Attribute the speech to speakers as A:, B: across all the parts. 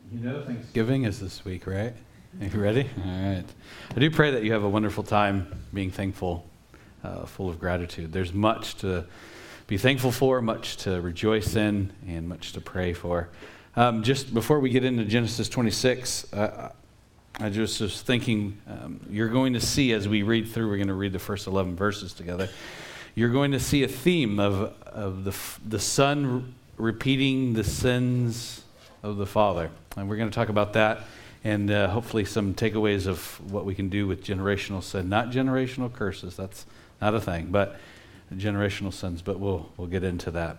A: You know Thanksgiving is this week, right? Are you ready? All right. I do pray that you have a wonderful time being thankful, full of gratitude. There's much to be thankful for, much to rejoice in, and much to pray for. Just before we get into Genesis 26, I just was thinking, you're going to see as we read through, we're going to read the first 11 verses together, you're going to see a theme of the Son repeating the sins of the Father. And we're going to talk about that and hopefully some takeaways of what we can do with generational sin. Not generational curses, that's not a thing, but generational sins, but we'll get into that.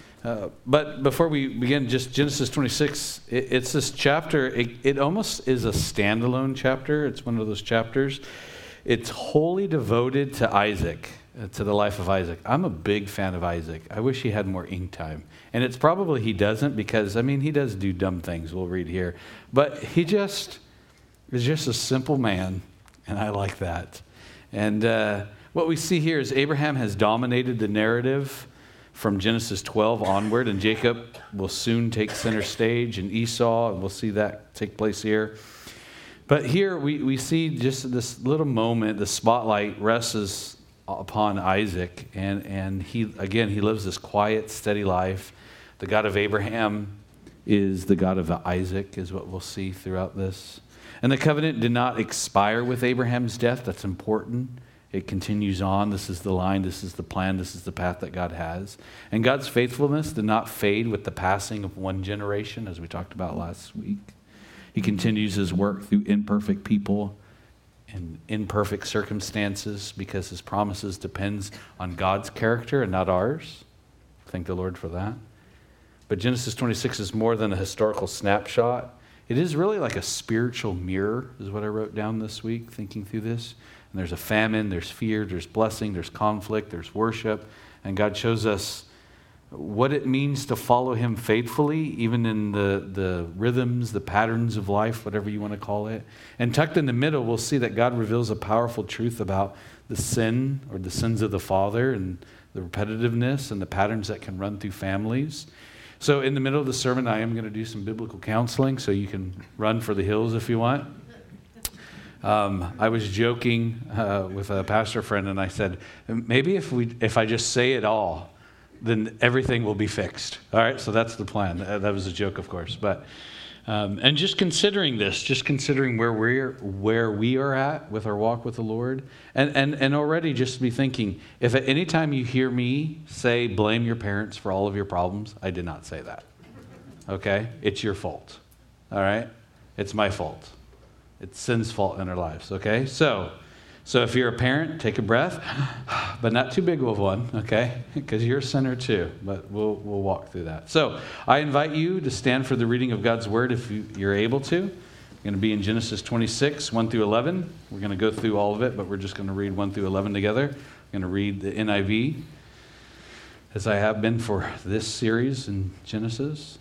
A: But before we begin, just Genesis 26, it's this chapter, it almost is a standalone chapter. It's one of those chapters. It's wholly devoted to Isaac, to the life of Isaac. I'm a big fan of Isaac. I wish he had more ink time. And it's probably he doesn't because, he does do dumb things, we'll read here. But he just is just a simple man, and I like that. And what we see here is Abraham has dominated the narrative from Genesis 12 onward, and Jacob will soon take center stage, and Esau, and we'll see that take place here. But here we see just this little moment, the spotlight rests upon Isaac, and he lives this quiet, steady life. The God of Abraham is the God of Isaac, is what we'll see throughout this. And the covenant did not expire with Abraham's death. That's important. It continues on. This is the line, this is the plan, this is the path that God has. And God's faithfulness did not fade with the passing of one generation, as we talked about last week. He continues his work through imperfect people and imperfect circumstances because his promises depends on God's character and not ours. Thank the Lord for that. But Genesis 26 is more than a historical snapshot. It is really like a spiritual mirror, is what I wrote down this week, thinking through this. And there's a famine, there's fear, there's blessing, there's conflict, there's worship. And God shows us what it means to follow him faithfully, even in the rhythms, the patterns of life, whatever you want to call it. And tucked in the middle, we'll see that God reveals a powerful truth about the sin or the sins of the father and the repetitiveness and the patterns that can run through families. So in the middle of the sermon, I am going to do some biblical counseling, so you can run for the hills if you want. I was joking with a pastor friend, and I said, maybe if I just say it all, then everything will be fixed. All right, so that's the plan. That was a joke, of course. But and just considering this, just considering where we are at with our walk with the Lord, and already just be thinking, if at any time you hear me say blame your parents for all of your problems, I did not say that. Okay, it's your fault. All right, it's my fault. It's sin's fault in our lives. Okay, so if you're a parent, take a breath, but not too big of one, okay? Because you're a sinner too, but we'll walk through that. So I invite you to stand for the reading of God's word if you're able to. We're going to be in Genesis 26, 1 through 11. We're going to go through all of it, but we're just going to read 1 through 11 together. We're going to read the NIV, as I have been for this series in Genesis.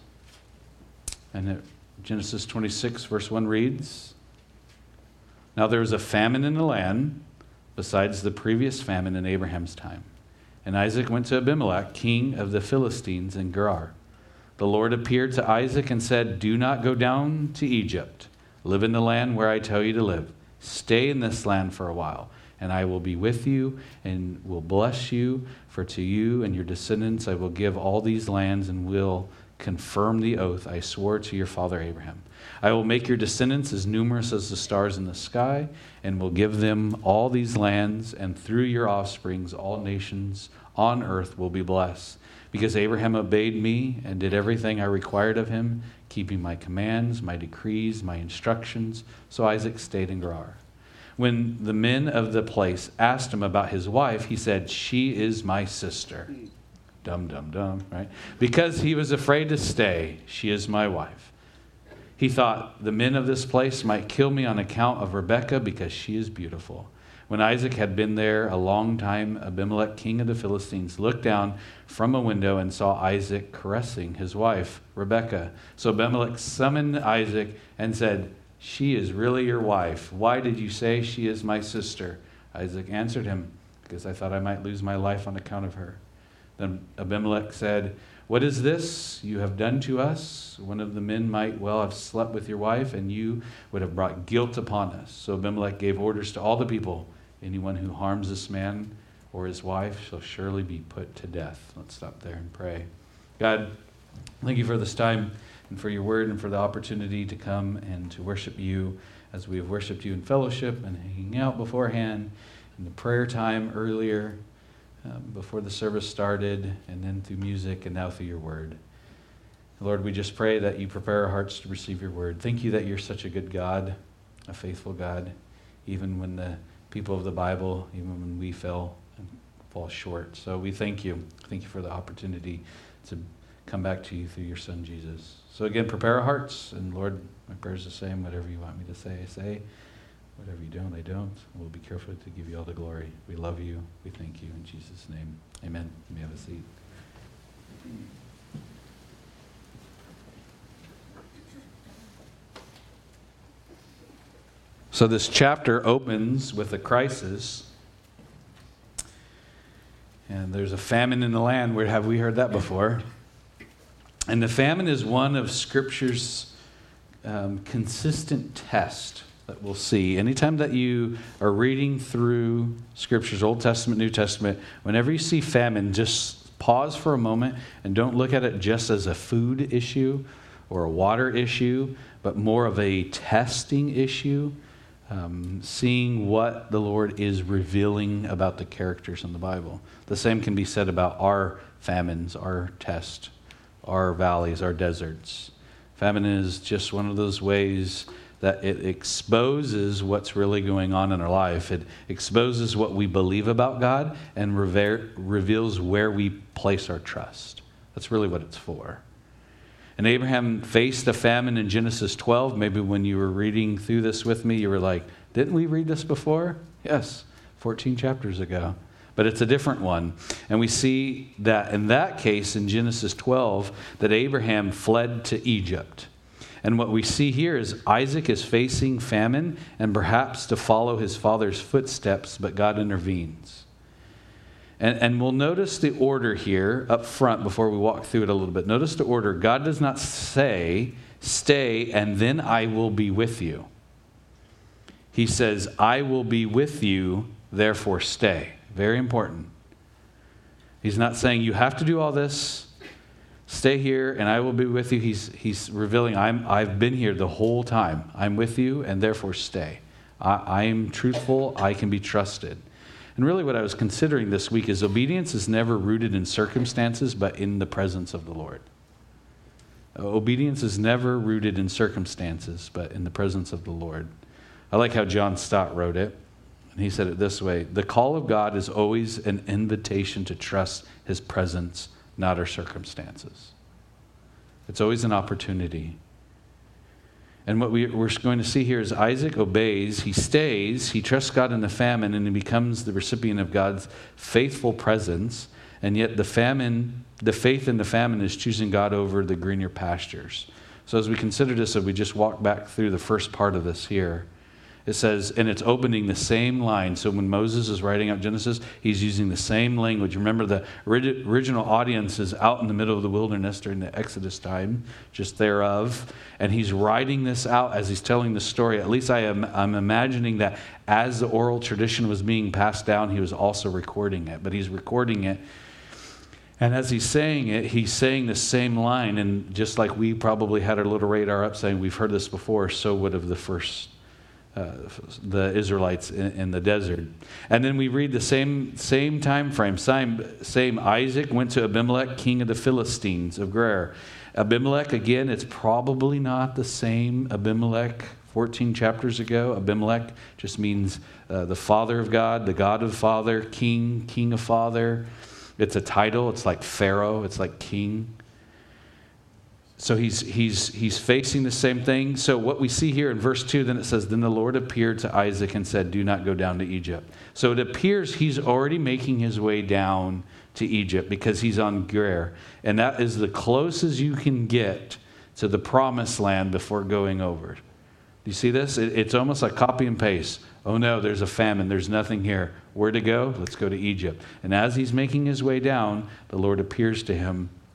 A: And Genesis 26, verse 1 reads, "Now there was a famine in the land, besides the previous famine in Abraham's time. And Isaac went to Abimelech, king of the Philistines, in Gerar. The Lord appeared to Isaac and said, 'Do not go down to Egypt. Live in the land where I tell you to live. Stay in this land for a while, and I will be with you and will bless you. For to you and your descendants I will give all these lands and will confirm the oath I swore to your father Abraham. I will make your descendants as numerous as the stars in the sky, and will give them all these lands, and through your offsprings all nations on earth will be blessed. Because Abraham obeyed me and did everything I required of him, keeping my commands, my decrees, my instructions.' So Isaac stayed in Gerar. When the men of the place asked him about his wife, he said, 'She is my sister.'" Dum, dum, dum, right? "Because he was afraid to stay, she is my wife. He thought, the men of this place might kill me on account of Rebekah because she is beautiful. When Isaac had been there a long time, Abimelech, king of the Philistines, looked down from a window and saw Isaac caressing his wife, Rebekah. So Abimelech summoned Isaac and said, 'She is really your wife. Why did you say she is my sister?' Isaac answered him, 'Because I thought I might lose my life on account of her.' Then Abimelech said, What is this you have done to us? One of the men might well have slept with your wife, and you would have brought guilt upon us. So Abimelech gave orders to all the people. Anyone who harms this man or his wife shall surely be put to death. Let's stop there and pray. God, thank you for this time and for your word and for the opportunity to come and to worship you as we have worshiped you in fellowship and hanging out beforehand in the prayer time earlier before the service started, and then through music and now through your word. Lord, we just pray that you prepare our hearts to receive your word. Thank you that you're such a good God, a faithful God, even when the people of the Bible, even when we fail and fall short. So we thank you. Thank you for the opportunity to come back to you through your son, Jesus. So again, prepare our hearts. And Lord, my prayer is the same. Whatever you want me to say, I say. Whatever you don't, I don't. We'll be careful to give you all the glory. We love you. We thank you. In Jesus' name, amen. You may have a seat. So this chapter opens with a crisis. And there's a famine in the land. Where have we heard that before? And the famine is one of Scripture's consistent test that we'll see. Anytime that you are reading through Scriptures, Old Testament, New Testament, whenever you see famine, just pause for a moment and don't look at it just as a food issue or a water issue, but more of a testing issue, seeing what the Lord is revealing about the characters in the Bible. The same can be said about our famines, our tests, our valleys, our deserts. Famine is just one of those ways that it exposes what's really going on in our life. It exposes what we believe about God and reveals where we place our trust. That's really what it's for. And Abraham faced a famine in Genesis 12. Maybe when you were reading through this with me, you were like, didn't we read this before? Yes, 14 chapters ago. But it's a different one. And we see that in that case, in Genesis 12, that Abraham fled to Egypt. And what we see here is Isaac is facing famine and perhaps to follow his father's footsteps, but God intervenes. And we'll notice the order here up front before we walk through it a little bit. Notice the order. God does not say, stay, and then I will be with you. He says, I will be with you, therefore stay. Very important. He's not saying you have to do all this. Stay here and I will be with you. He's revealing, I've been here the whole time. I'm with you and therefore stay. I am truthful. I can be trusted. And really what I was considering this week is obedience is never rooted in circumstances, but in the presence of the Lord. Obedience is never rooted in circumstances, but in the presence of the Lord. I like how John Stott wrote it. And he said it this way: the call of God is always an invitation to trust his presence, not our circumstances. It's always an opportunity. And what we're going to see here is Isaac obeys, he stays, he trusts God in the famine, and he becomes the recipient of God's faithful presence. And yet the faith in the famine is choosing God over the greener pastures. So as we consider this, if we just walk back through the first part of this here, it says, and it's opening the same line. So when Moses is writing out Genesis, he's using the same language. Remember, the original audience is out in the middle of the wilderness during the Exodus time, just thereof. And he's writing this out as he's telling the story. At least I'm imagining that as the oral tradition was being passed down, he was also recording it. But he's recording it. And as he's saying it, he's saying the same line. And just like we probably had our little radar up saying, we've heard this before, so would have the Israelites in the desert. And then we read the same time frame. Same Isaac went to Abimelech, king of the Philistines of Gerar. Abimelech, again, it's probably not the same Abimelech 14 chapters ago. Abimelech just means the father of God, the God of father, king of father. It's a title. It's like Pharaoh. It's like king. So he's facing the same thing. So what we see here in verse 2, then it says, then the Lord appeared to Isaac and said, do not go down to Egypt. So it appears he's already making his way down to Egypt because he's on Gerar. And that is the closest you can get to the promised land before going over. Do you see this? It's almost like copy and paste. Oh no, there's a famine. There's nothing here. Where to go? Let's go to Egypt. And as he's making his way down, the Lord appears to him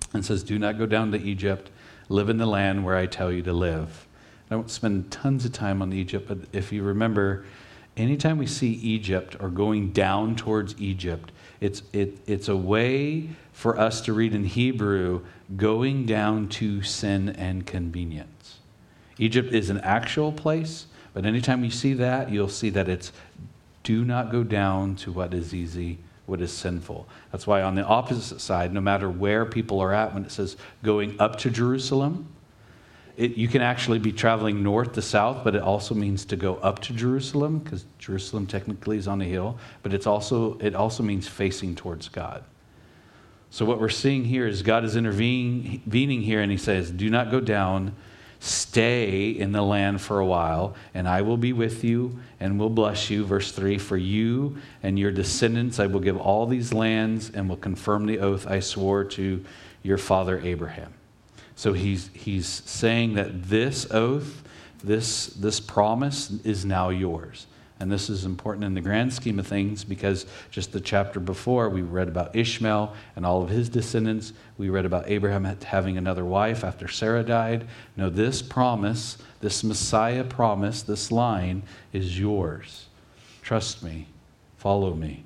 A: and says, do not go down to Egypt. Live in the land where I tell you to live. I won't spend tons of time on Egypt, but if you remember, anytime we see Egypt or going down towards Egypt, it's a way for us to read in Hebrew, going down to sin and convenience. Egypt is an actual place, but anytime you see that, you'll see that it's do not go down to what is easy, what is sinful. That's why on the opposite side, no matter where people are at, when it says going up to Jerusalem, you can actually be traveling north to south, but it also means to go up to Jerusalem, because Jerusalem technically is on a hill, but it also means facing towards God. So what we're seeing here is God is intervening here, and he says, do not go down, stay in the land for a while, and I will be with you and will bless you. Verse 3, for you and your descendants I will give all these lands and will confirm the oath I swore to your father Abraham. So he's saying that this oath, this promise is now yours. And this is important in the grand scheme of things because just the chapter before, we read about Ishmael and all of his descendants. We read about Abraham having another wife after Sarah died. No, this promise, this Messiah promise, this line is yours. Trust me. Follow me.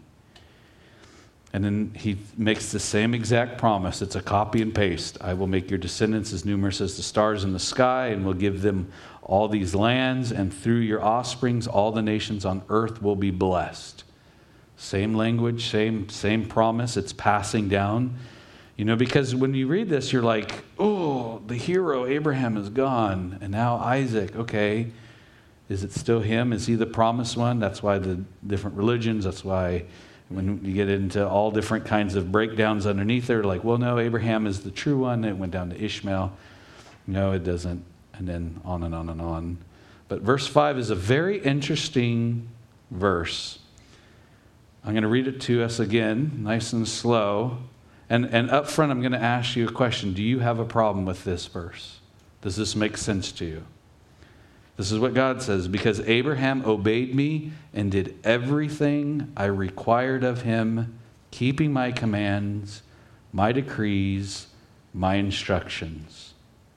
A: And then he makes the same exact promise. It's a copy and paste. I will make your descendants as numerous as the stars in the sky and will give them all these lands, and through your offsprings all the nations on earth will be blessed. Same language, same promise. It's passing down. You know, because when you read this, you're like, oh, the hero Abraham is gone. And now Isaac, okay. Is it still him? Is he the promised one? That's why the different religions, that's why when you get into all different kinds of breakdowns underneath there, like, well, no, Abraham is the true one. It went down to Ishmael. No, it doesn't. And then on and on and on. But verse 5 is a very interesting verse. I'm going to read it to us again, nice and slow. And up front, I'm going to ask you a question. Do you have a problem with this verse? Does this make sense to you? This is what God says, because Abraham obeyed me and did everything I required of him, keeping my commands, my decrees, my instructions.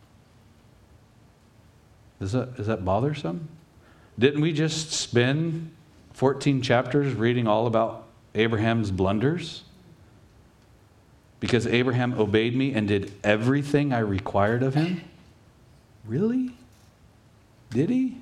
A: Is that bothersome? Didn't we just spend 14 chapters reading all about Abraham's blunders? Because Abraham obeyed me and did everything I required of him? Really? Did he?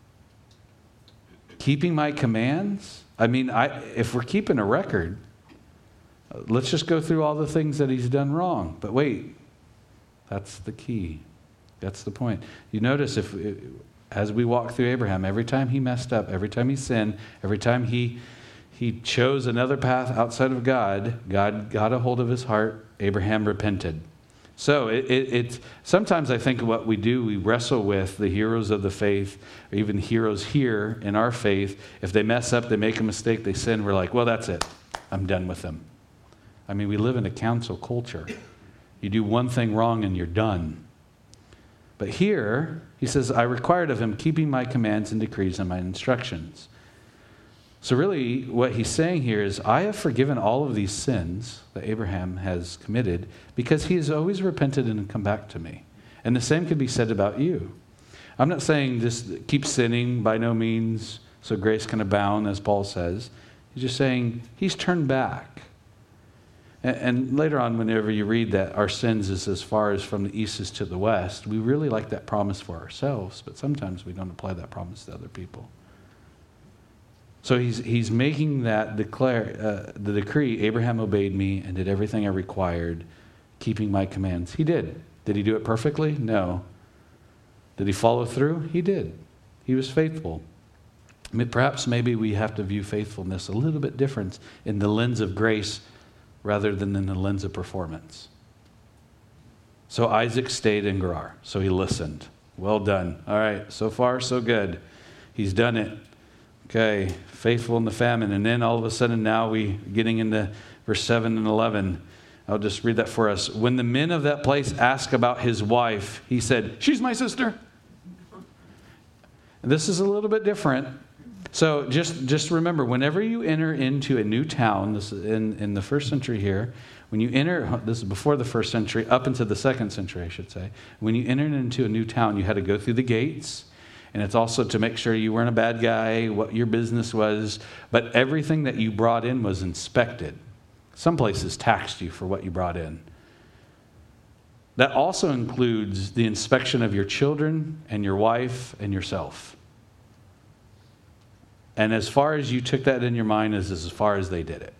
A: Keeping my commands? I mean, if we're keeping a record, let's just go through all the things that he's done wrong. But wait, that's the key. That's the point. You notice as we walk through Abraham, every time he messed up, every time he sinned, every time he chose another path outside of God, God got a hold of his heart, Abraham repented. So it's sometimes I think what we do, we wrestle with the heroes of the faith, or even heroes here in our faith. If they mess up, they make a mistake, they sin, we're like, well, that's it. I'm done with them. I mean, we live in a council culture. You do one thing wrong and you're done. But here, he says, I required of him keeping my commands and decrees and my instructions. So really, what he's saying here is, I have forgiven all of these sins that Abraham has committed because he has always repented and come back to me. And the same could be said about you. I'm not saying just keep sinning, by no means, so grace can abound, as Paul says. He's just saying he's turned back. And later on, whenever you read that our sins is as far as from the east is to the west, we really like that promise for ourselves, but sometimes we don't apply that promise to other people. So he's making that the decree, Abraham obeyed me and did everything I required, keeping my commands. He did. Did he do it perfectly? No. Did he follow through? He did. He was faithful. I mean, perhaps maybe we have to view faithfulness a little bit different in the lens of grace rather than in the lens of performance. So Isaac stayed in Gerar. So he listened. Well done. All right, so far so good. He's done it. Okay, faithful in the famine. And then all of a sudden now we getting into verse 7 and 11. I'll just read that for us. When the men of that place asked about his wife, he said, she's my sister. And this is a little bit different. So just remember, whenever you enter into a new town, this is in the first century here, When you enter, this is before the first century, up into the second century, I should say. When you entered into a new town, you had to go through the gates. And it's also to make sure you weren't a bad guy, what your business was. But everything that you brought in was inspected. Some places taxed you for what you brought in. That also includes the inspection of your children and your wife and yourself. And as far as you took that in your mind is as far as they did it.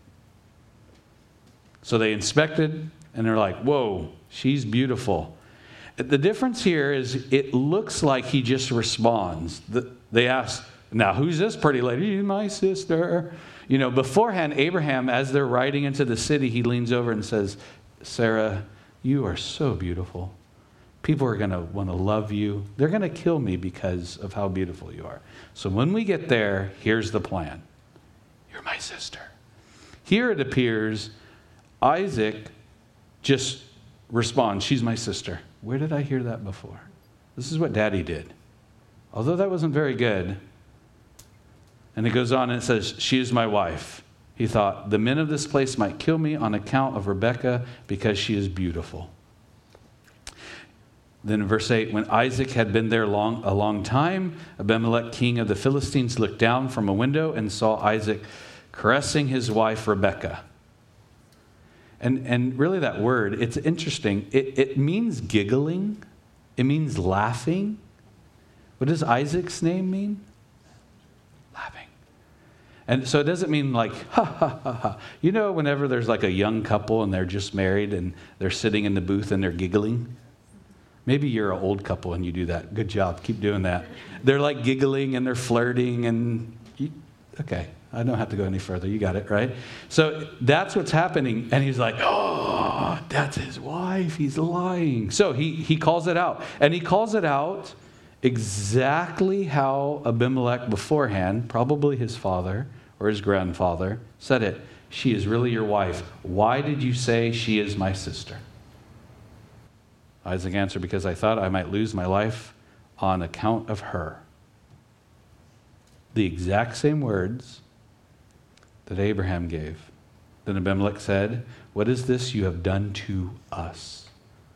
A: So they inspected, and they're like, whoa, she's beautiful. The difference here is it looks like he just responds. They ask, now who's this pretty lady? She's my sister. You know, beforehand, Abraham, as they're riding into the city, he leans over and says, Sarah, you are so beautiful. People are going to want to love you. They're going to kill me because of how beautiful you are. So when we get there, here's the plan. You're my sister. Here it appears Isaac just responds, she's my sister. Where did I hear that before? This is what Daddy did. Although that wasn't very good. And it goes on and it says, she is my wife. He thought, the men of this place might kill me on account of Rebekah because she is beautiful. Then in verse 8, when Isaac had been there a long time, Abimelech, king of the Philistines, looked down from a window and saw Isaac caressing his wife Rebekah. And really that word, it's interesting. It means giggling. It means laughing. What does Isaac's name mean? Laughing. And so it doesn't mean like, ha, ha, ha, ha. You know, whenever there's like a young couple and they're just married and they're sitting in the booth and they're giggling? Maybe you're an old couple and you do that. Good job. Keep doing that. They're like giggling and they're flirting and, okay. I don't have to go any further. You got it, right? So that's what's happening. And he's like, oh, that's his wife. He's lying. So he calls it out. And he calls it out exactly how Abimelech beforehand, probably his father or his grandfather, said it. She is really your wife. Why did you say she is my sister? Isaac answered, because I thought I might lose my life on account of her. The exact same words that Abraham gave. Then Abimelech said, what is this you have done to us?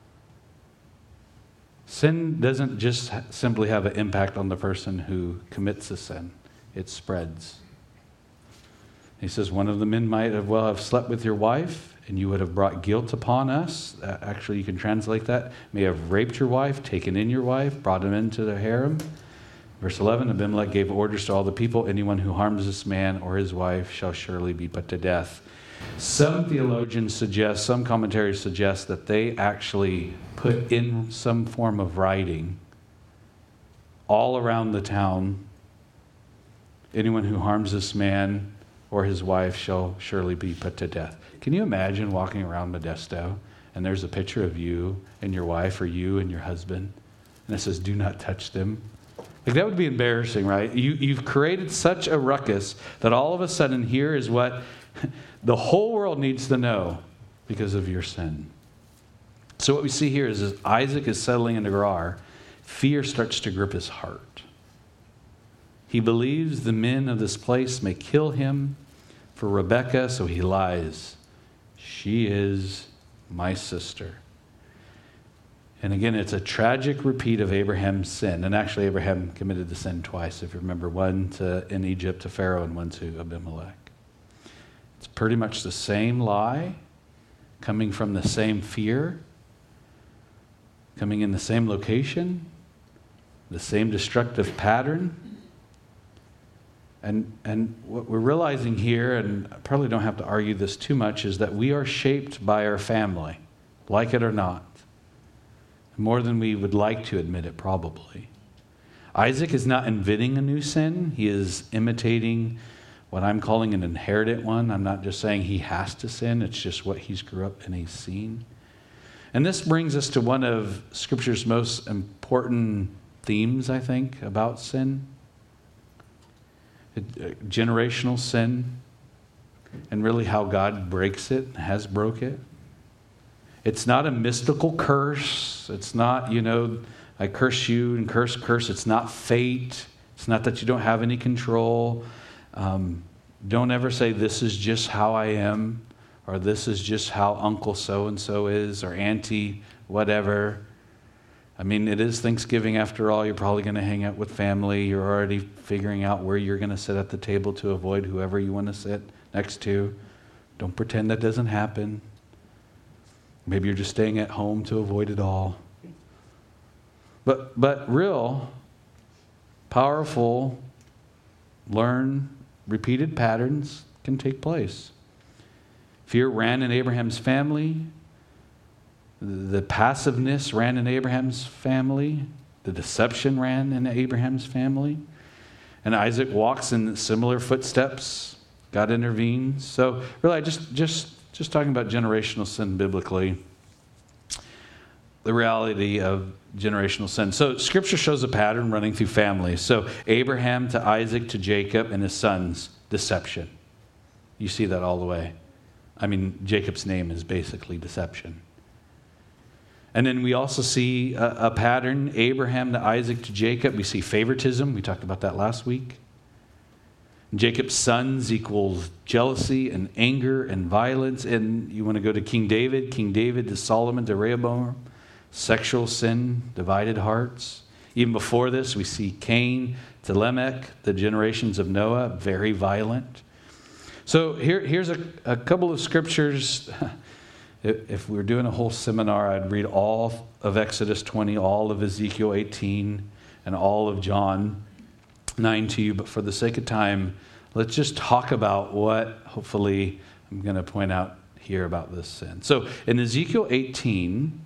A: Sin doesn't just simply have an impact on the person who commits the sin. It spreads. He says, one of the men might have slept with your wife, and you would have brought guilt upon us. Actually, you can translate that. May have raped your wife, taken in your wife, brought him into the harem. Verse 11, Abimelech gave orders to all the people, anyone who harms this man or his wife shall surely be put to death. Some theologians suggest, some commentaries suggest that they actually put in some form of writing all around the town, anyone who harms this man or his wife shall surely be put to death. Can you imagine walking around Modesto and there's a picture of you and your wife or you and your husband, and it says, do not touch them? Like, that would be embarrassing, right? You've created such a ruckus that all of a sudden here is what the whole world needs to know because of your sin. So what we see here is as Isaac is settling into Gerar, fear starts to grip his heart. He believes the men of this place may kill him for Rebekah, so he lies. She is my sister. And again, it's a tragic repeat of Abraham's sin. And actually, Abraham committed the sin twice, if you remember, one in Egypt to Pharaoh and one to Abimelech. It's pretty much the same lie, coming from the same fear, coming in the same location, the same destructive pattern. And what we're realizing here, and I probably don't have to argue this too much, is that we are shaped by our family, like it or not. More than we would like to admit it, probably. Isaac is not inventing a new sin. He is imitating what I'm calling an inherited one. I'm not just saying he has to sin. It's just what he's grew up and he's seen. And this brings us to one of Scripture's most important themes, I think, about sin. Generational sin, and really how God breaks it, has broke it. It's not a mystical curse. It's not, I curse you and curse. It's not fate. It's not that you don't have any control. Don't ever say, this is just how I am. or this is just how Uncle so-and-so is, or Auntie whatever. I mean, it is Thanksgiving after all. You're probably going to hang out with family. You're already figuring out where you're going to sit at the table to avoid whoever you want to sit next to. Don't pretend that doesn't happen. Maybe you're just staying at home to avoid it all. But real, powerful, repeated patterns can take place. Fear ran in Abraham's family. The passiveness ran in Abraham's family. The deception ran in Abraham's family. And Isaac walks in similar footsteps. God intervenes. So really, just talking about generational sin biblically, the reality of generational sin. So Scripture shows a pattern running through families. So Abraham to Isaac to Jacob and his sons, deception. You see that all the way. I mean, Jacob's name is basically deception. And then we also see a pattern, Abraham to Isaac to Jacob. We see favoritism. We talked about that last week. Jacob's sons equals jealousy and anger and violence. And you want to go to King David to Solomon to Rehoboam. Sexual sin, divided hearts. Even before this, we see Cain to Lamech, the generations of Noah, very violent. So here's a couple of scriptures. If we were doing a whole seminar, I'd read all of Exodus 20, all of Ezekiel 18, and all of John 9 to you. But for the sake of time, let's just talk about what, hopefully, I'm going to point out here about this sin. So in Ezekiel 18,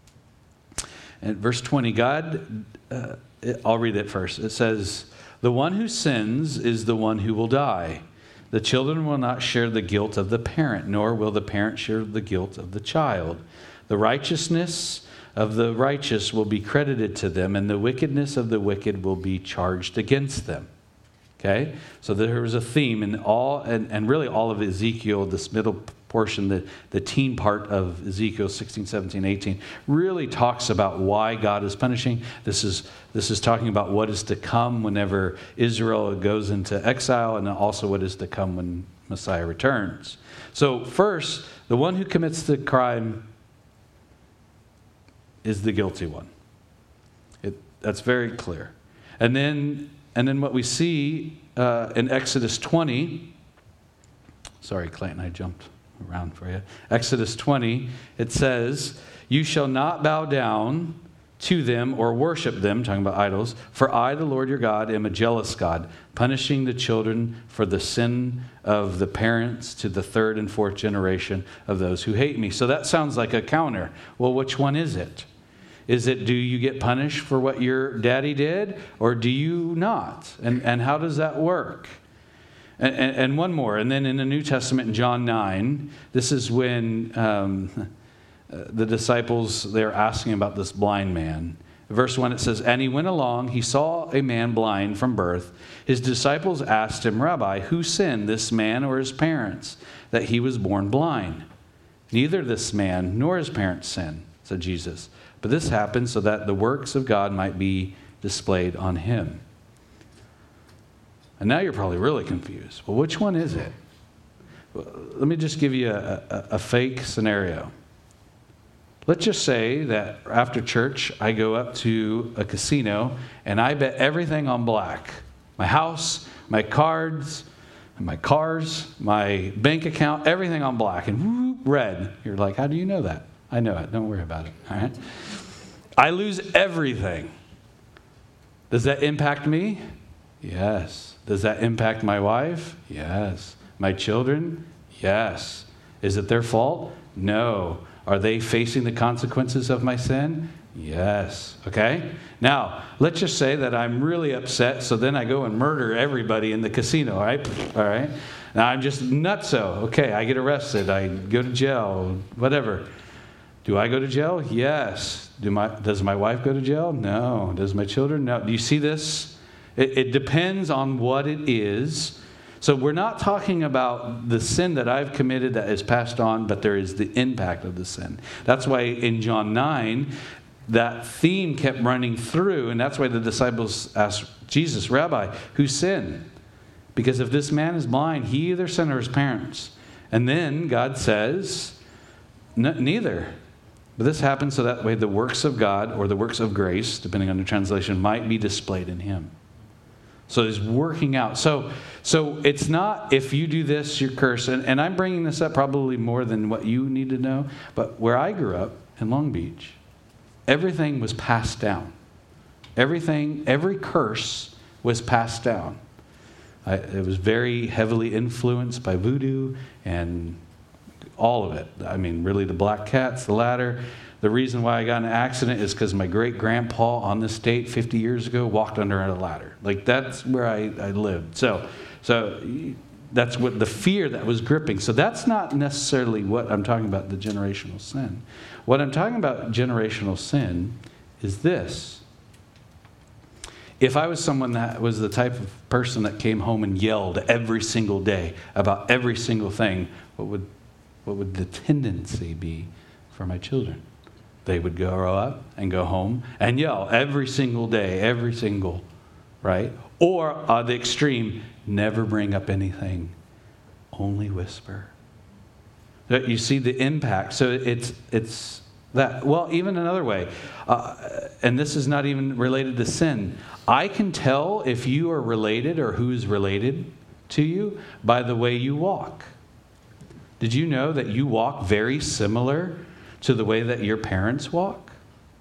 A: and verse 20, God, I'll read it first. It says, "The one who sins is the one who will die. The children will not share the guilt of the parent, nor will the parent share the guilt of the child. The righteousness of the righteous will be credited to them, and the wickedness of the wicked will be charged against them." Okay? So there was a theme in all, and really all of Ezekiel, this middle portion, the teen part of Ezekiel 16, 17, 18, really talks about why God is punishing. This is talking about what is to come whenever Israel goes into exile, and also what is to come when Messiah returns. So first, the one who commits the crime is the guilty one. That's very clear. And then what we see in Exodus 20, sorry, Clayton, I jumped around for you. Exodus 20, it says, "You shall not bow down to them or worship them," talking about idols, "for I, the Lord your God, am a jealous God, punishing the children for the sin of the parents to the third and fourth generation of those who hate me." So that sounds like a counter. Well, which one is it? Is it, do you get punished for what your daddy did, or do you not? And how does that work? And one more. And then in the New Testament, in John 9, this is when the disciples, they're asking about this blind man. Verse 1, it says, "And he went along, he saw a man blind from birth. His disciples asked him, 'Rabbi, who sinned, this man or his parents, that he was born blind?' 'Neither this man nor his parents sinned,' said Jesus. 'But this happened so that the works of God might be displayed on him.'" And now you're probably really confused. Well, which one is it? Well, let me just give you a fake scenario. Let's just say that after church, I go up to a casino and I bet everything on black. My house, my cards, my cars, my bank account, everything on black. And whoop, red. You're like, how do you know that? I know it. Don't worry about it. All right? I lose everything. Does that impact me? Yes. Does that impact my wife? Yes. My children? Yes. Is it their fault? No. Are they facing the consequences of my sin? Yes. Okay? Now, let's just say that I'm really upset, so then I go and murder everybody in the casino, right? All right? Now, I'm just nutso. Okay, I get arrested. I go to jail, whatever. Do I go to jail? Yes. Does my wife go to jail? No. Does my children? No. Do you see this? It depends on what it is. So we're not talking about the sin that I've committed that is passed on, but there is the impact of the sin. That's why in John 9, that theme kept running through, and that's why the disciples asked Jesus, "Rabbi, who sinned? Because if this man is blind, he either sinned or his parents." And then God says, neither. But this happens so that way the works of God, or the works of grace, depending on the translation, might be displayed in him. So he's working out. So it's not, if you do this, you're cursed. And I'm bringing this up probably more than what you need to know. But where I grew up in Long Beach, everything was passed down. Every curse was passed down. It was very heavily influenced by voodoo and all of it. I mean, really, the black cats, the ladder. The reason why I got in an accident is because my great-grandpa on this date 50 years ago walked under a ladder. Like, that's where I lived. So that's what the fear that was gripping. So that's not necessarily what I'm talking about, the generational sin. What I'm talking about generational sin is this. If I was someone that was the type of person that came home and yelled every single day about every single thing, what would the tendency be for my children? They would grow up and go home and yell every single day, right? Or the extreme, never bring up anything, only whisper. You see the impact. So it's that. Well, even another way, and this is not even related to sin. I can tell if you are related or who's related to you by the way you walk. Did you know that you walk very similar to the way that your parents walk?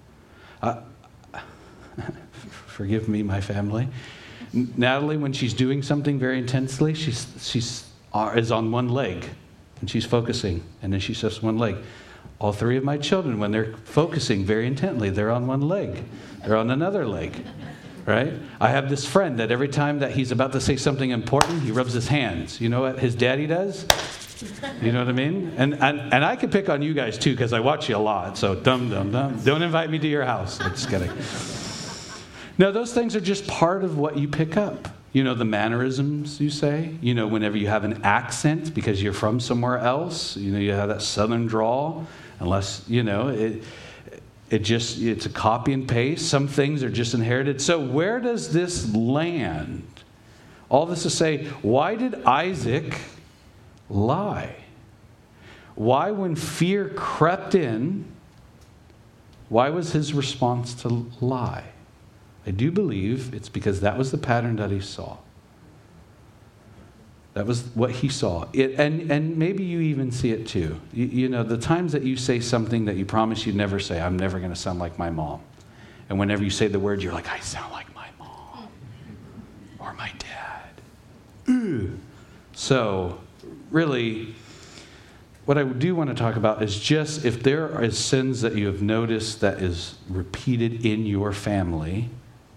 A: Forgive me, my family. Natalie, when she's doing something very intensely, she's is on one leg, and she's focusing, and then she shifts one leg. All three of my children, when they're focusing very intently, they're on one leg. They're on another leg, right? I have this friend that every time that he's about to say something important, he rubs his hands. You know what his daddy does? You know what I mean? And I could pick on you guys too, because I watch you a lot. So dumb. Don't invite me to your house. I'm just kidding. No, those things are just part of what you pick up. You know, the mannerisms you say. You know, whenever you have an accent because you're from somewhere else. You know, you have that southern drawl. Unless, you know, it's a copy and paste. Some things are just inherited. So where does this land? All this to say, why did Isaac lie? Why, when fear crept in, why was his response to lie? I do believe it's because that was the pattern that he saw. That was what he saw. And maybe you even see it too. You know, the times that you say something that you promise you'd never say, I'm never going to sound like my mom. And whenever you say the word, you're like, I sound like my mom. Or my dad. Ooh. So, really, what I do want to talk about is just if there are sins that you have noticed that is repeated in your family.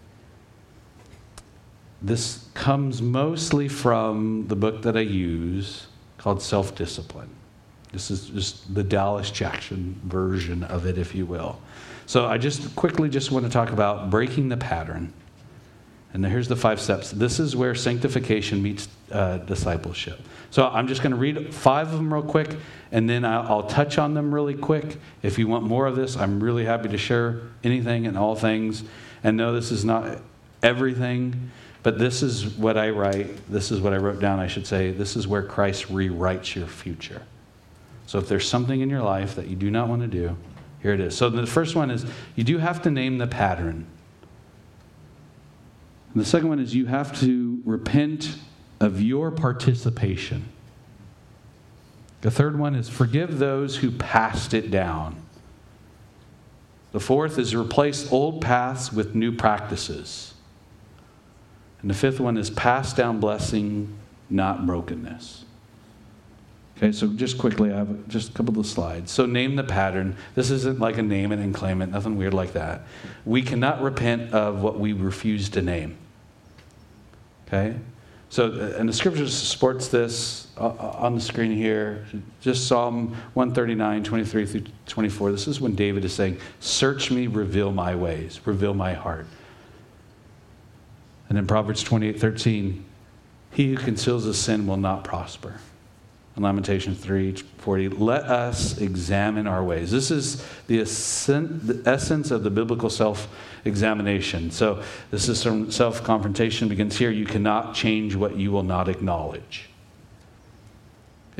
A: This comes mostly from the book that I use called Self-Discipline. This is just the Dallas Jackson version of it, if you will. So I just quickly want to talk about breaking the pattern. And here's the 5 steps. This is where sanctification meets discipleship. So I'm just going to read 5 of them real quick, and then I'll touch on them really quick. If you want more of this, I'm really happy to share anything and all things. And no, this is not everything. But this is what I write. This is what I wrote down, I should say. This is where Christ rewrites your future. So if there's something in your life that you do not want to do, here it is. So the first one is you do have to name the pattern. And the second one is you have to repent of your participation. The third one is forgive those who passed it down. The fourth is replace old paths with new practices. And the fifth one is pass down blessing, not brokenness. Okay, so just quickly, I have just a couple of slides. So name the pattern. This isn't like a name it and claim it, nothing weird like that. We cannot repent of what we refuse to name. Okay? So, and the scripture supports this on the screen here. Just Psalm 139, 23 through 24. This is when David is saying, search me, reveal my ways, reveal my heart. And then Proverbs 28:13, he who conceals his sin will not prosper. And Lamentations 3:40, let us examine our ways. This is the essence of the biblical self-examination. So this is from self-confrontation begins here. You cannot change what you will not acknowledge.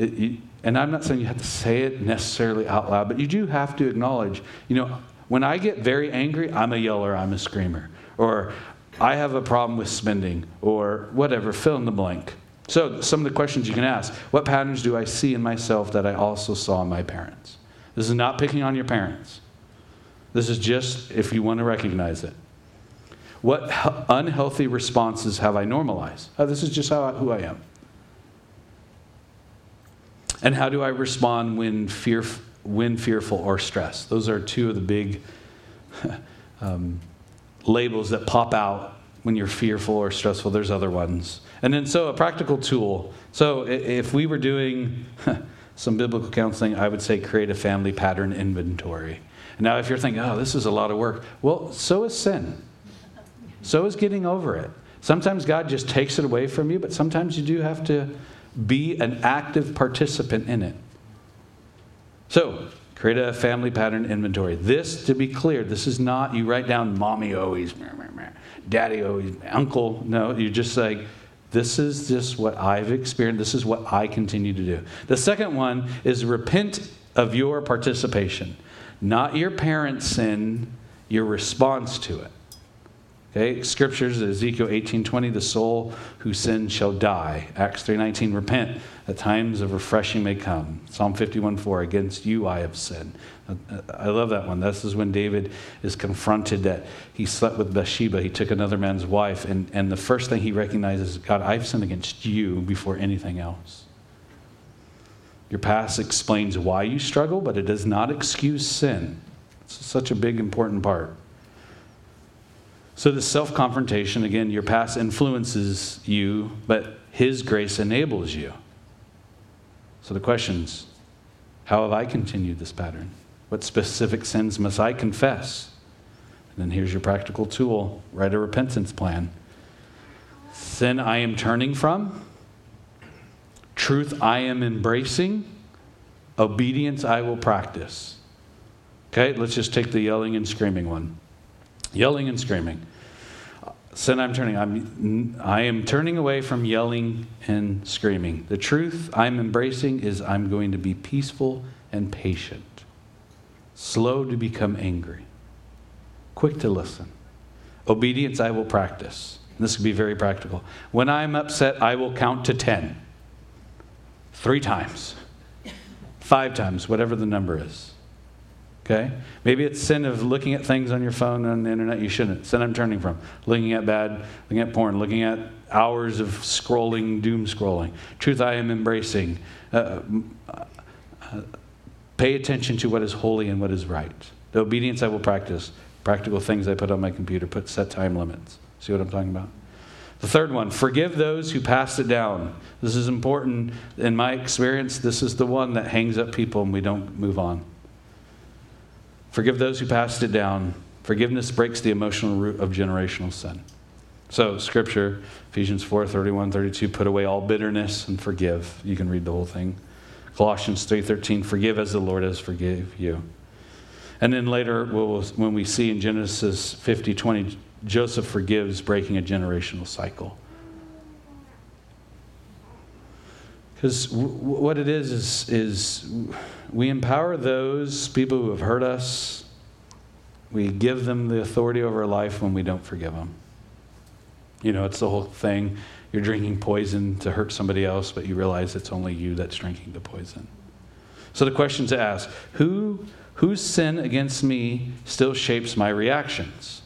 A: And I'm not saying you have to say it necessarily out loud, but you do have to acknowledge, when I get very angry, I'm a yeller, I'm a screamer. Or I have a problem with spending, or whatever, fill in the blank. So some of the questions you can ask: what patterns do I see in myself that I also saw in my parents? This is not picking on your parents. This is just if you want to recognize it. What unhealthy responses have I normalized? This is just who I am. And how do I respond when fearful or stressed? Those are two of the big labels that pop out when you're fearful or stressful. There's other ones. And then a practical tool. So if we were doing some biblical counseling, I would say create a family pattern inventory. Now, if you're thinking, this is a lot of work, well, so is sin. So is getting over it. Sometimes God just takes it away from you, but sometimes you do have to be an active participant in it. So, create a family pattern inventory. This, to be clear, this is not you write down mommy always, daddy always, uncle. No, you just say, this is just what I've experienced. This is what I continue to do. The second one is repent of your participation. Not your parents' sin, your response to it. Okay, scriptures, Ezekiel 18:20, the soul who sins shall die. Acts 3:19, repent, that times of refreshing may come. Psalm 51:4, against you I have sinned. I love that one. This is when David is confronted that he slept with Bathsheba. He took another man's wife, and the first thing he recognizes is, God, I've sinned against you before anything else. Your past explains why you struggle, but it does not excuse sin. It's such a big, important part. So the self-confrontation, again, your past influences you, but His grace enables you. So the questions, how have I continued this pattern? What specific sins must I confess? And then here's your practical tool. Write a repentance plan. Sin I am turning from. Truth I am embracing. Obedience I will practice. Okay, let's just take the yelling and screaming one. Yelling and screaming. Sin I'm turning. I am turning away from yelling and screaming. The truth I'm embracing is I'm going to be peaceful and patient. Slow to become angry. Quick to listen. Obedience I will practice. This could be very practical. When I'm upset, I will count to 10. 3 times. 5 times, whatever the number is. Okay? Maybe it's sin of looking at things on your phone and on the internet you shouldn't. Sin I'm turning from. Looking at looking at porn, looking at hours of scrolling, doom scrolling. Truth I am embracing. Pay attention to what is holy and what is right. The obedience I will practice. Practical things I put on my computer. Set time limits. See what I'm talking about? The third one, forgive those who passed it down. This is important. In my experience, this is the one that hangs up people and we don't move on. Forgive those who passed it down. Forgiveness breaks the emotional root of generational sin. So, Scripture, Ephesians 4:31-32, put away all bitterness and forgive. You can read the whole thing. Colossians 3:13, forgive as the Lord has forgave you. And then later, when we see in Genesis 50:20, Joseph forgives, breaking a generational cycle. Because what it is we empower those people who have hurt us. We give them the authority over our life when we don't forgive them. It's the whole thing. You're drinking poison to hurt somebody else, but you realize it's only you that's drinking the poison. So the question to ask, whose sin against me still shapes my reactions?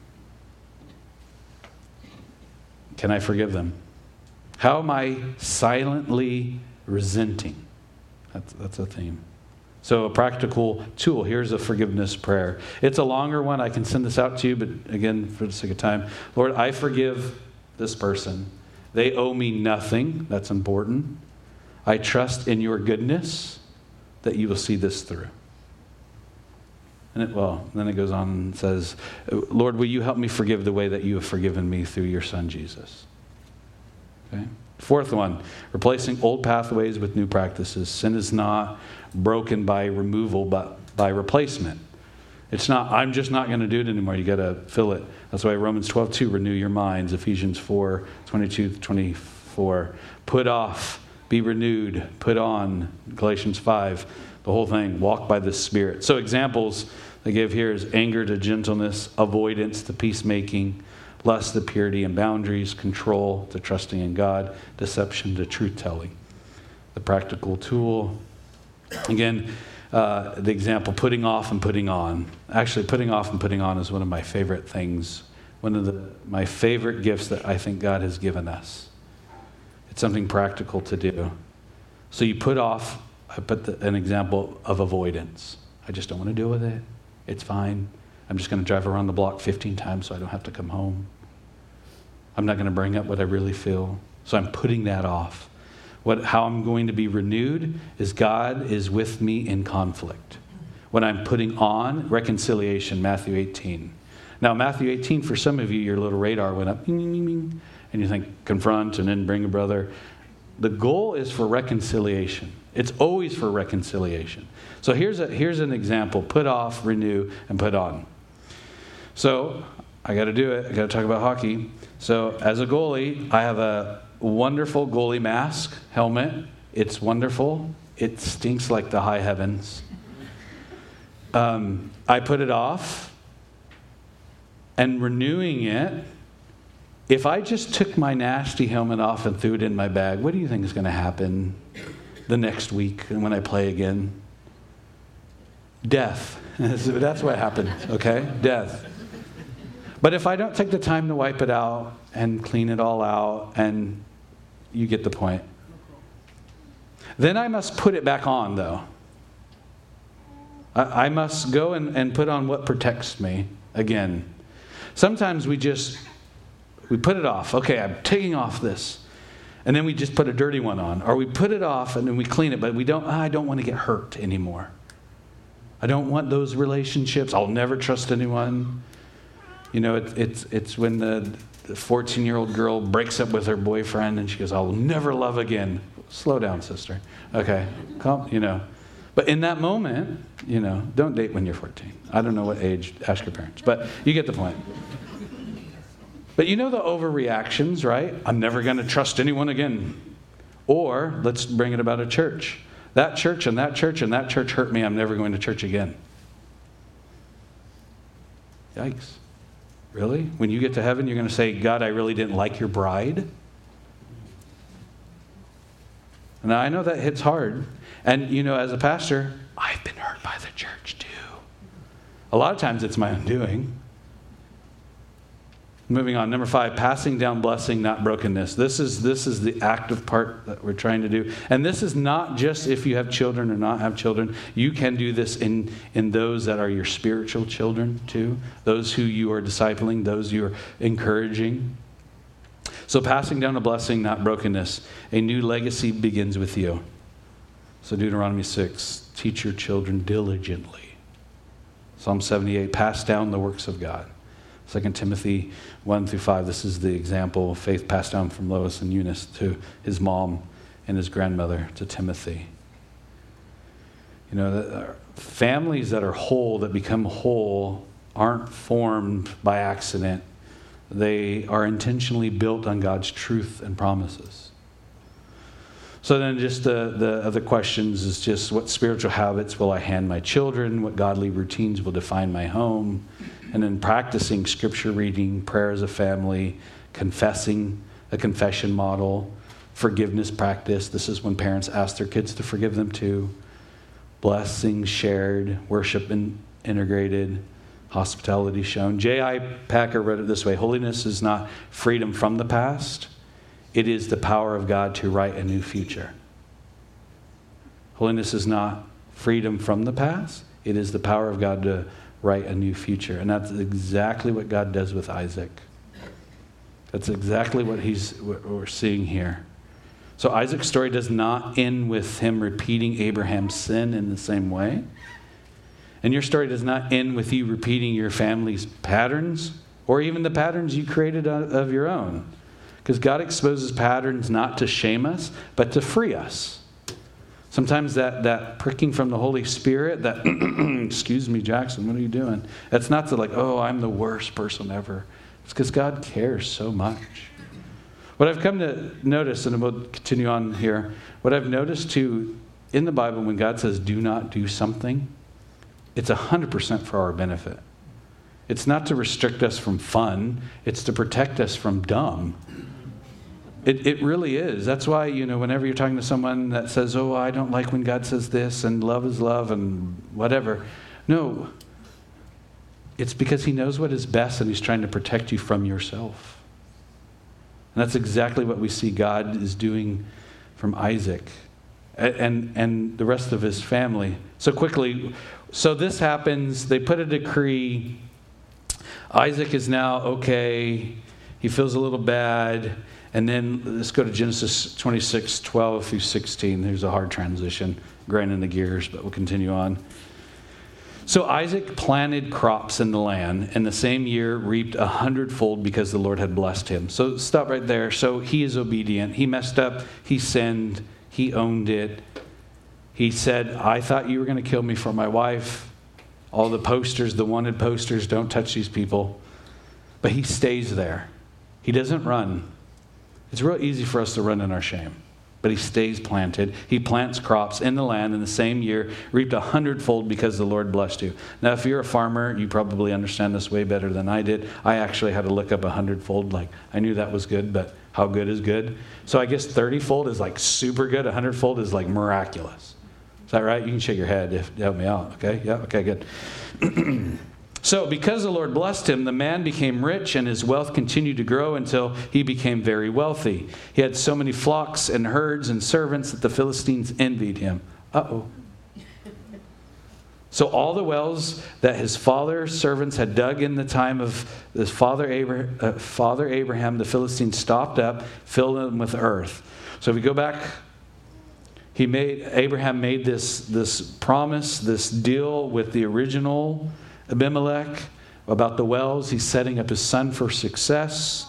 A: Can I forgive them? How am I silently resenting? That's a theme. So a practical tool. Here's a forgiveness prayer. It's a longer one. I can send this out to you, but again, for the sake of time, Lord, I forgive this person. They owe me nothing. That's important. I trust in your goodness that you will see this through. And then it goes on and says, Lord, will you help me forgive the way that you have forgiven me through your Son, Jesus? Okay. Fourth one, replacing old pathways with new practices. Sin is not broken by removal, but by replacement. It's not, I'm just not going to do it anymore. You got to fill it. That's why Romans 12:2, renew your minds. Ephesians 4:22-24, put off Be renewed. Put on. Galatians 5. The whole thing. Walk by the Spirit. So examples they give here is anger to gentleness, avoidance to peacemaking, lust to purity and boundaries, control to trusting in God, deception to truth-telling. The practical tool. Again, the example, putting off and putting on. Actually, putting off and putting on is one of my favorite things. One of my favorite gifts that I think God has given us. It's something practical to do. So you put off, I put an example of avoidance. I just don't want to deal with it. It's fine. I'm just going to drive around the block 15 times so I don't have to come home. I'm not going to bring up what I really feel. So I'm putting that off. How I'm going to be renewed is God is with me in conflict. When I'm putting on reconciliation, Matthew 18. Now, Matthew 18, for some of you, your little radar went up, and you think, confront and then bring a brother. The goal is for reconciliation. It's always for reconciliation. So here's an example. Put off, renew, and put on. So I got to do it. I got to talk about hockey. So as a goalie, I have a wonderful goalie mask, helmet. It's wonderful. It stinks like the high heavens. I put it off, and renewing it, if I just took my nasty helmet off and threw it in my bag, what do you think is going to happen the next week and when I play again? Death. That's what happens, okay? Death. But if I don't take the time to wipe it out and clean it all out, and you get the point, then I must put it back on, though. I must go and put on what protects me again. Sometimes we put it off. Okay, I'm taking off this. And then we just put a dirty one on. Or we put it off and then we clean it, but I don't want to get hurt anymore. I don't want those relationships. I'll never trust anyone. You know, it's when the 14-year-old girl breaks up with her boyfriend and she goes, I'll never love again. Slow down, sister. Okay, calm, But in that moment, don't date when you're 14. I don't know what age, ask your parents. But you get the point. But the overreactions, right? I'm never going to trust anyone again. Or, let's bring it about a church. That church and that church and that church hurt me. I'm never going to church again. Yikes. Really? When you get to heaven, you're going to say, God, I really didn't like your bride? Now, I know that hits hard. And, as a pastor, I've been hurt by the church too. A lot of times it's my undoing. Moving on, number 5, passing down blessing, not brokenness. This is the active part that we're trying to do. And this is not just if you have children or not have children. You can do this in those that are your spiritual children too. Those who you are discipling, those you are encouraging. So passing down a blessing, not brokenness. A new legacy begins with you. So Deuteronomy 6, teach your children diligently. Psalm 78, pass down the works of God. 2 Timothy 1-5, this is the example of faith passed down from Lois and Eunice to his mom and his grandmother to Timothy. Families that are whole, that become whole, aren't formed by accident. They are intentionally built on God's truth and promises. So then just the other questions is just what spiritual habits will I hand my children? What godly routines will define my home? And then practicing scripture reading, prayer as a family, confessing, a confession model, forgiveness practice. This is when parents ask their kids to forgive them too. Blessing shared, worship integrated, hospitality shown. J.I. Packer wrote it this way: holiness is not freedom from the past. It is the power of God to write a new future. Holiness is not freedom from the past. It is the power of God to write a new future. And that's exactly what God does with Isaac. That's exactly what we're seeing here. So Isaac's story does not end with him repeating Abraham's sin in the same way. And your story does not end with you repeating your family's patterns or even the patterns you created of your own. Because God exposes patterns not to shame us, but to free us. Sometimes that pricking from the Holy Spirit, that, excuse me, Jackson, what are you doing? That's not I'm the worst person ever. It's because God cares so much. What I've come to notice, and we'll continue on here, what I've noticed too in the Bible when God says do not do something, it's 100% for our benefit. It's not to restrict us from fun. It's to protect us from dumb. It really is. That's why, whenever you're talking to someone that says, oh, I don't like when God says this, and love is love, and whatever. No. It's because he knows what is best, and he's trying to protect you from yourself. And that's exactly what we see God is doing from Isaac and the rest of his family. So quickly, so this happens. They put a decree. Isaac is now okay. He feels a little bad. And then let's go to Genesis 26, 12 through 16. There's a hard transition, grinding the gears, but we'll continue on. So Isaac planted crops in the land, and the same year reaped 100-fold because the Lord had blessed him. So stop right there. So he is obedient. He messed up. He sinned. He owned it. He said, I thought you were going to kill me for my wife. All the posters, the wanted posters, don't touch these people. But he stays there. He doesn't run. It's real easy for us to run in our shame. But he stays planted. He plants crops in the land in the same year, reaped 100-fold because the Lord blessed you. Now, if you're a farmer, you probably understand this way better than I did. I actually had to look up 100-fold. Like, I knew that was good, but how good is good? So I guess 30-fold is like super good. 100-fold is like miraculous. Is that right? You can shake your head if help me out. Okay? Yeah? Okay, good. So because the Lord blessed him, the man became rich, and his wealth continued to grow until he became very wealthy. He had so many flocks and herds and servants that the Philistines envied him. So all the wells that his father's servants had dug in the time of his father Abraham, the Philistines stopped up, filled them with earth. So if we go back, Abraham made this promise, this deal with the original Abimelech about the wells. He's setting up his son for success.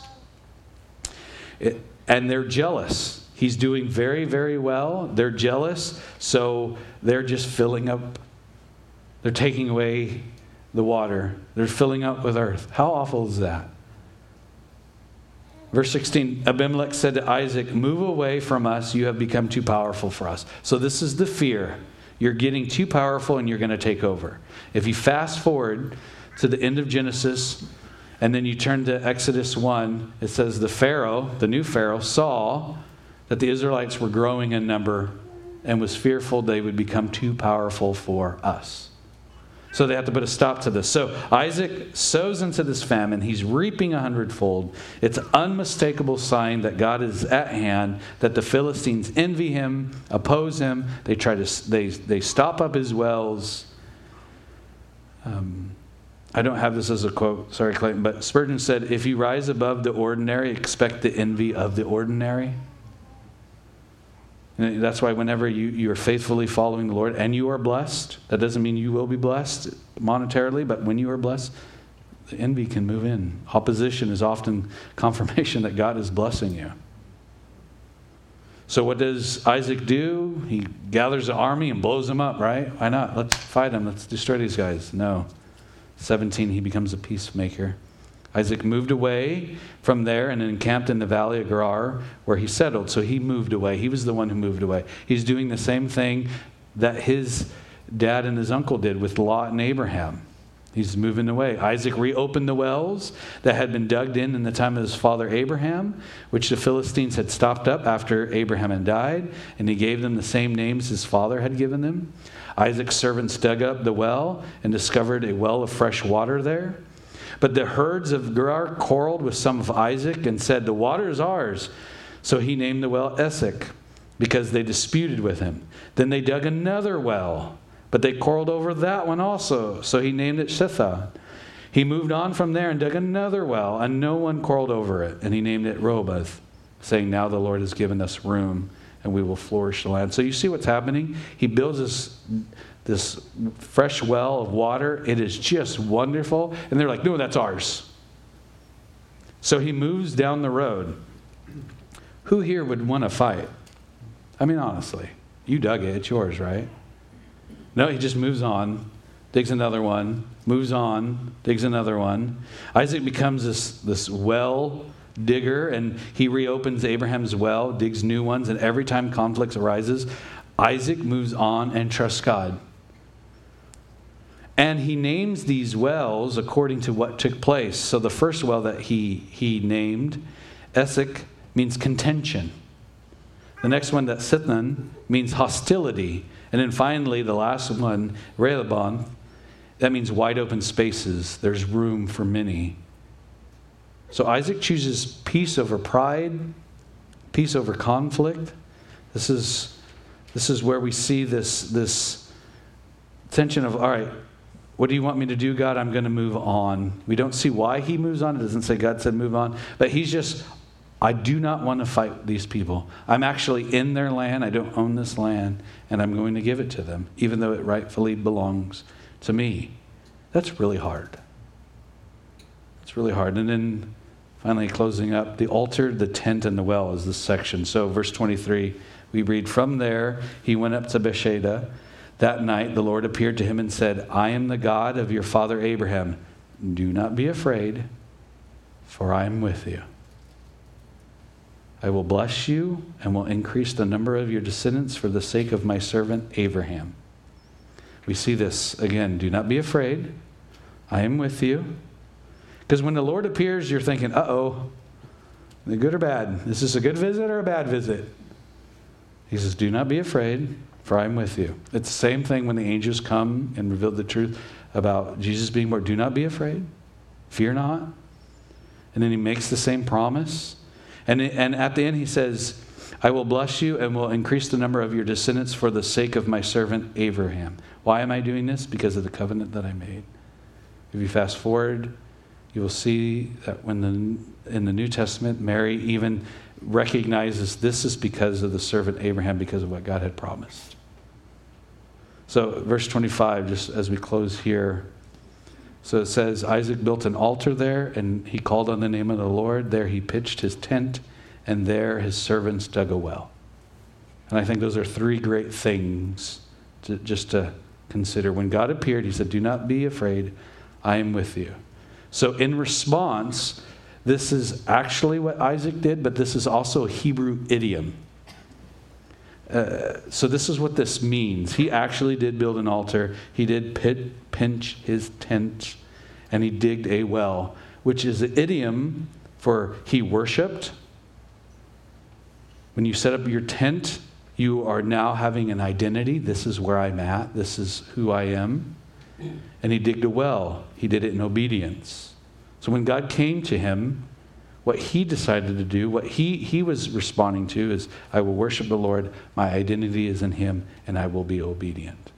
A: And they're jealous. He's doing very, very well. They're jealous, so they're just filling up. They're taking away the water. They're filling up with earth. How awful is that? Verse 16, Abimelech said to Isaac, move away from us. You have become too powerful for us. So this is the fear. You're getting too powerful and you're going to take over. If you fast forward to the end of Genesis and then you turn to Exodus 1, it says the new Pharaoh, saw that the Israelites were growing in number and was fearful they would become too powerful for us. So they have to put a stop to this. So Isaac sows into this famine. He's reaping 100-fold. It's an unmistakable sign that God is at hand, that the Philistines envy him, oppose him. They stop up his wells. I don't have this as a quote. Sorry, Clayton. But Spurgeon said, if you rise above the ordinary, expect the envy of the ordinary. And that's why whenever you are faithfully following the Lord and you are blessed, that doesn't mean you will be blessed monetarily, but when you are blessed, the envy can move in. Opposition is often confirmation that God is blessing you. So what does Isaac do? He gathers an army and blows them up, right? Why not? Let's fight them. Let's destroy these guys. No. 17, he becomes a peacemaker. Isaac moved away from there and encamped in the valley of Gerar, where he settled. So he moved away. He was the one who moved away. He's doing the same thing that his dad and his uncle did with Lot and Abraham. He's moving away. Isaac reopened the wells that had been dug in the time of his father Abraham, which the Philistines had stopped up after Abraham had died, and he gave them the same names his father had given them. Isaac's servants dug up the well and discovered a well of fresh water there. But the herds of Gerar quarreled with some of Isaac and said, the water is ours. So he named the well Esek, because they disputed with him. Then they dug another well, but they quarreled over that one also. So he named it Shethah. He moved on from there and dug another well, and no one quarreled over it. And he named it Robath, saying, now the Lord has given us room, and we will flourish the land. So you see what's happening? He builds this fresh well of water. It is just wonderful. And they're like, no, that's ours. So he moves down the road. Who here would want to fight? I mean, honestly, you dug it. It's yours, right? No, he just moves on, digs another one, moves on, digs another one. Isaac becomes this well digger, and he reopens Abraham's well, digs new ones, and every time conflict arises, Isaac moves on and trusts God. And he names these wells according to what took place. So the first well that he named, Esek, means contention. The next one, that Sithan, means hostility. And then finally, the last one, Rehoboth, that means wide open spaces. There's room for many. So Isaac chooses peace over pride, peace over conflict. This is where we see this tension of, all right, what do you want me to do, God? I'm going to move on. We don't see why he moves on. It doesn't say God said move on. But he's just, I do not want to fight these people. I'm actually in their land. I don't own this land. And I'm going to give it to them, even though it rightfully belongs to me. That's really hard. It's really hard. And then finally closing up, the altar, the tent, and the well is this section. So verse 23, we read, from there he went up to Beersheba. That night the Lord appeared to him and said, I am the God of your father Abraham. Do not be afraid, for I am with you. I will bless you and will increase the number of your descendants for the sake of my servant Abraham. We see this again. Do not be afraid. I am with you. Because when the Lord appears, you're thinking, uh-oh, the good or bad? Is this a good visit or a bad visit? He says, do not be afraid, for I am with you. It's the same thing when the angels come and reveal the truth about Jesus being born. Do not be afraid. Fear not. And then he makes the same promise. And at the end he says, I will bless you and will increase the number of your descendants for the sake of my servant Abraham. Why am I doing this? Because of the covenant that I made. If you fast forward, you will see that when in the New Testament, Mary even recognizes this is because of the servant Abraham, because of what God had promised. So verse 25, just as we close here. So it says, Isaac built an altar there, and he called on the name of the Lord. There he pitched his tent, and there his servants dug a well. And I think those are three great things to consider. When God appeared, he said, do not be afraid, I am with you. So in response, this is actually what Isaac did, but this is also a Hebrew idiom. So this is what this means. He actually did build an altar. He did pinch his tent, and he digged a well, which is an idiom for he worshiped. When you set up your tent, you are now having an identity. This is where I'm at. This is who I am. And he digged a well. He did it in obedience. So when God came to him, what he decided to do, what he was responding to is, I will worship the Lord, my identity is in him, and I will be obedient.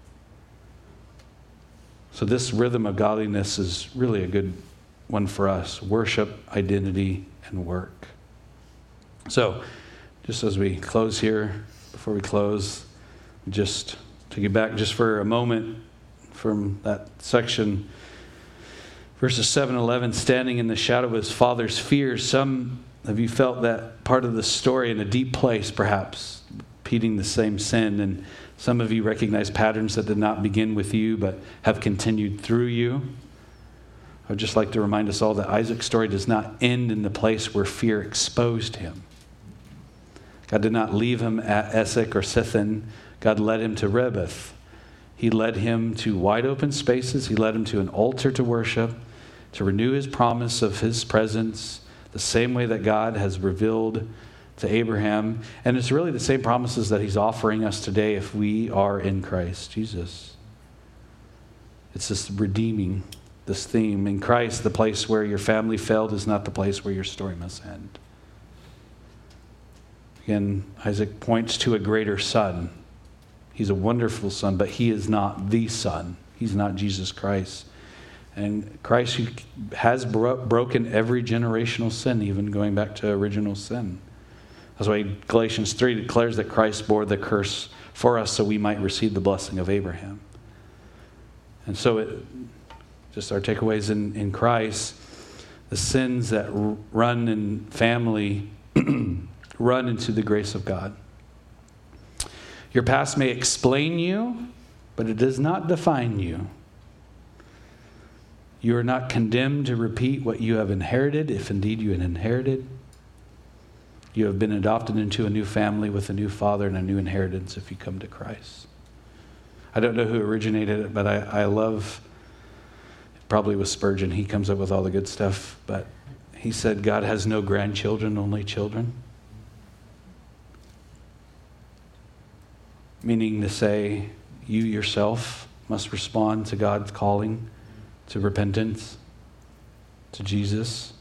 A: So this rhythm of godliness is really a good one for us. Worship, identity, and work. So, just as we close here, before we close, just to get back just for a moment from that section, verses 7 and 11, standing in the shadow of his father's fears. Some of you felt that part of the story in a deep place, perhaps, repeating the same sin. And some of you recognize patterns that did not begin with you, but have continued through you. I would just like to remind us all that Isaac's story does not end in the place where fear exposed him. God did not leave him at Esek or Sithan. God led him to Rehoboth. He led him to wide open spaces. He led him to an altar to worship, to renew his promise of his presence, the same way that God has revealed to Abraham. And it's really the same promises that he's offering us today if we are in Christ Jesus. It's this redeeming, this theme. In Christ, the place where your family failed is not the place where your story must end. Again, Isaac points to a greater son. He's a wonderful son, but he is not the son. He's not Jesus Christ. And Christ who has broken every generational sin, even going back to original sin. That's why Galatians 3 declares that Christ bore the curse for us so we might receive the blessing of Abraham. And so just our takeaways in Christ, the sins that run in family run into the grace of God. Your past may explain you, but it does not define you. You are not condemned to repeat what you have inherited, if indeed you had inherited. You have been adopted into a new family with a new father and a new inheritance if you come to Christ. I don't know who originated it, but I love, it probably was Spurgeon. He comes up with all the good stuff, but he said, God has no grandchildren, only children. Meaning to say, you yourself must respond to God's calling, to repentance, to Jesus.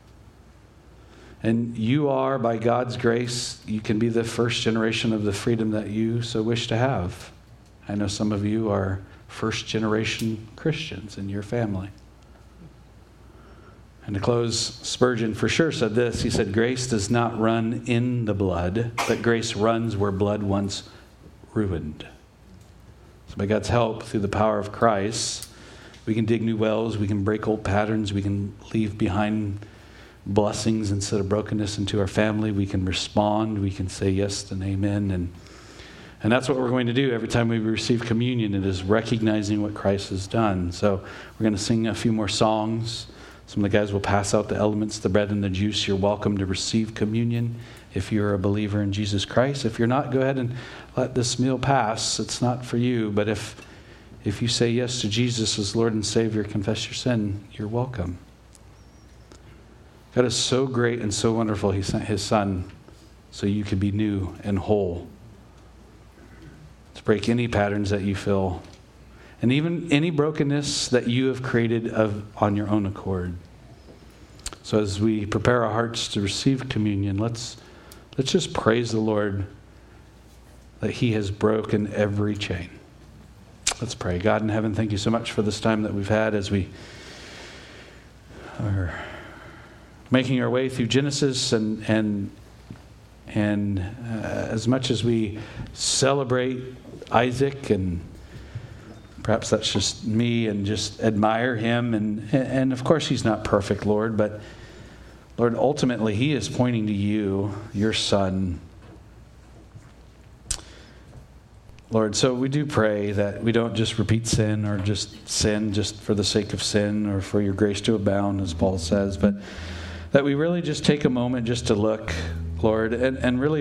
A: And you are, by God's grace, you can be the first generation of the freedom that you so wish to have. I know some of you are first generation Christians in your family. And to close, Spurgeon for sure said this. He said, grace does not run in the blood, but grace runs where blood once ruined. So by God's help, through the power of Christ, we can dig new wells, we can break old patterns, we can leave behind blessings instead of brokenness into our family. We can respond, we can say yes and amen. And that's what we're going to do every time we receive communion. It is recognizing what Christ has done. So we're going to sing a few more songs. Some of the guys will pass out the elements, the bread and the juice. You're welcome to receive communion if you're a believer in Jesus Christ. If you're not, go ahead and let this meal pass. It's not for you. But if you say yes to Jesus as Lord and Savior, confess your sin, you're welcome. God is so great and so wonderful. He sent his Son so you could be new and whole. To break any patterns that you feel. And even any brokenness that you have created on your own accord. So as we prepare our hearts to receive communion, let's just praise the Lord that he has broken every chain. Let's pray. God in heaven, thank you so much for this time that we've had as we are making our way through Genesis and as much as we celebrate Isaac, and perhaps that's just me, and just admire him, and of course he's not perfect, Lord, but Lord, ultimately he is pointing to you, your Son. Lord, so we do pray that we don't just repeat sin or just sin just for the sake of sin or for your grace to abound, as Paul says, but that we really just take a moment just to look, Lord, and really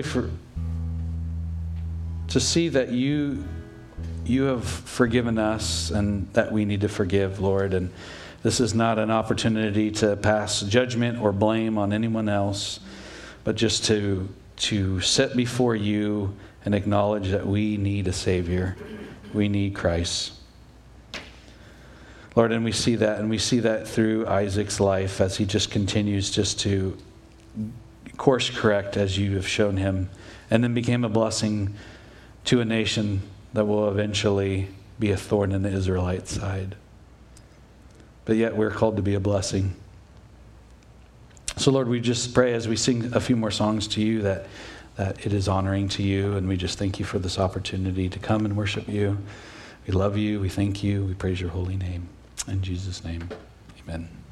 A: to see that you have forgiven us and that we need to forgive, Lord. And this is not an opportunity to pass judgment or blame on anyone else, but just to sit before you and acknowledge that we need a Savior. We need Christ. Lord, and we see that through Isaac's life as he just continues just to course correct as you have shown him, and then became a blessing to a nation that will eventually be a thorn in the Israelite side. But yet we're called to be a blessing. So Lord, we just pray as we sing a few more songs to you that it is honoring to you, and we just thank you for this opportunity to come and worship you. We love you, we thank you, we praise your holy name. In Jesus' name, amen.